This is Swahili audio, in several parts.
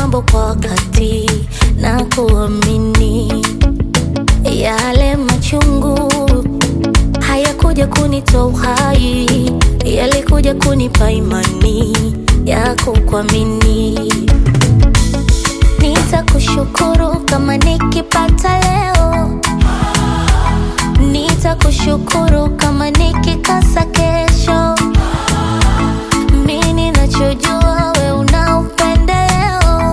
mambo kwa wakati na kuamini. Yale machungu hayakuja kunitoa uhai, yalikuja kunipa imani ya kukuamini. Nitakushukuru kama nikipata leo, nitakushukuru kama nikikosa kesho. Mimi ninachojua wewe una upendeleo,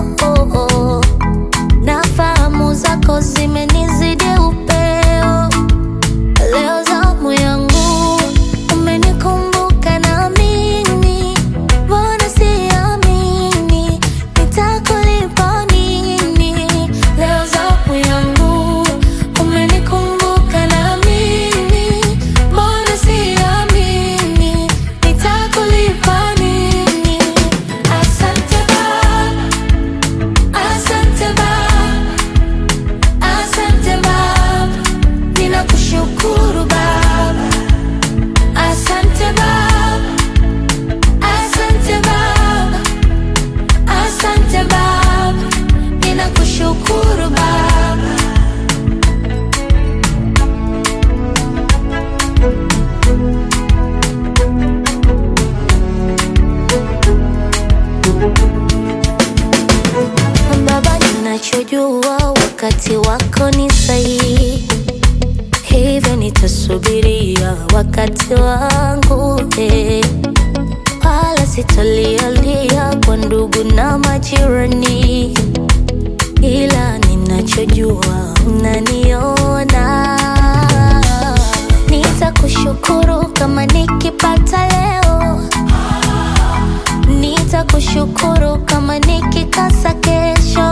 na fahamu zako zimenizidi upeo. Leo zamu yangu umenikumbuka na mimi, mbona siamini nitakulipa nini? Leo zamu yangu umenikumbuka na mimi, mbona siamini nitakulipa nini? Asante Baba, asante Baba, asante Baba, ninakushukuru Baba. Asante Baba, asante Baba, asante Baba, ninakushukuru Baba. Baba, ninachojua wakati wako ni sahihi, hivyo nitasubiria wakati wangu, wala sitalialia kwa ndugu na majirani, ila ninachojua unaniona. Nitakushukuru kama nikipata leo, nitakushukuru kama nikikosa kesho.